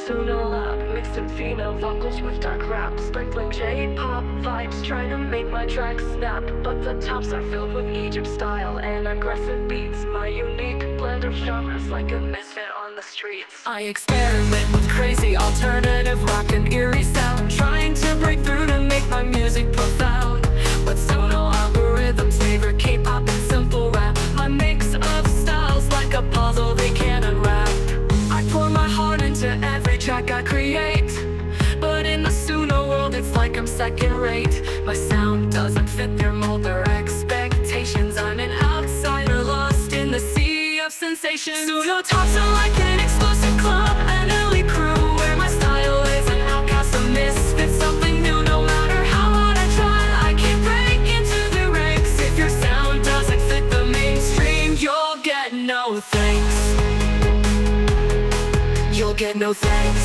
Suno lab, mixing female vocals with dark rap, sprinkling J-pop vibes, trying to make my tracks snap. But the tops are filled with Egypt style and aggressive beats, my unique blend of genres like a misfit on the streets. I experiment with crazy alternative rock and eerie sound, trying to break through to make my music profound. But Suno algorithms favor K-pop and simple rap, my mix of styles like a puzzle they can't unwrap. I pour my heart into every track I create, but in the Suno world it's like I'm second rate. My sound doesn't fit their mold, their expectations. I'm an outsider lost in the sea of sensations. Suno tops are like an exclusive club, an elite crew, where my style is an outcast, a misfit, something new. No matter how hard I try, I can't break into the ranks. If your sound doesn't fit the mainstream, you'll get no thanks. You'll get no thanks.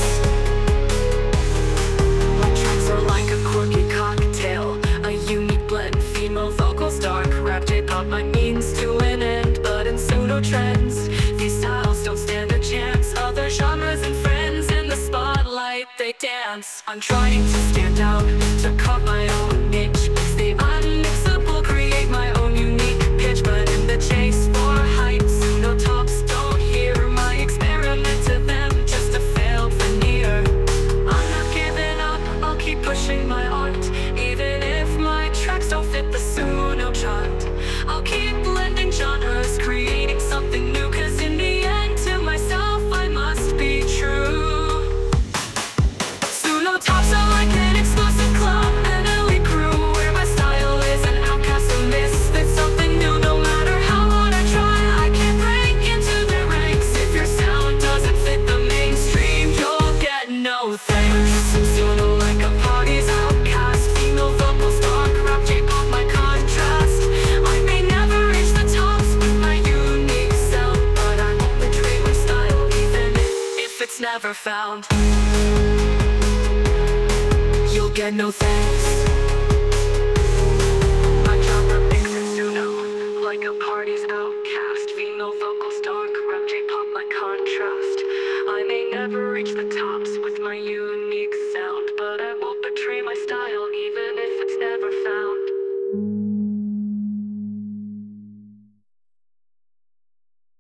My tracks are like a quirky cocktail, a unique blend, female vocals, dark rap, J-pop, my means to an end. But in Suno trends, these styles don't stand a chance. Other genres and friends in the spotlight, they dance. I'm trying to stand out, to cut my own niche, mix the unmixable, create my own unique pitch. But in the chase for hype, Suno tops don't hear my experiment to them, just a failed veneer. I'm not giving up, I'll keep pushing my art, even if my tracks don't fit the Suno chart. I'll keep blending genres, creating something new, cause in the end to myself I must be true. Suno tops are like an exclusive club, an elite crew, where my style is an outcast, a misfit, something new. No matter how hard I try, I can't break into the ranks. If your sound doesn't fit the mainstream, you'll get no thanks. Suno like a party's outcast, female vocals, dark rap, J-pop, my contrast. I may never reach the tops with my unique self, but I won't betray my style even if it's never found. You'll get no thanks. My genre mixes Suno like a party's outcast, female vocals, dark rap, J-pop, my contrast. I may never reach the tops with my unique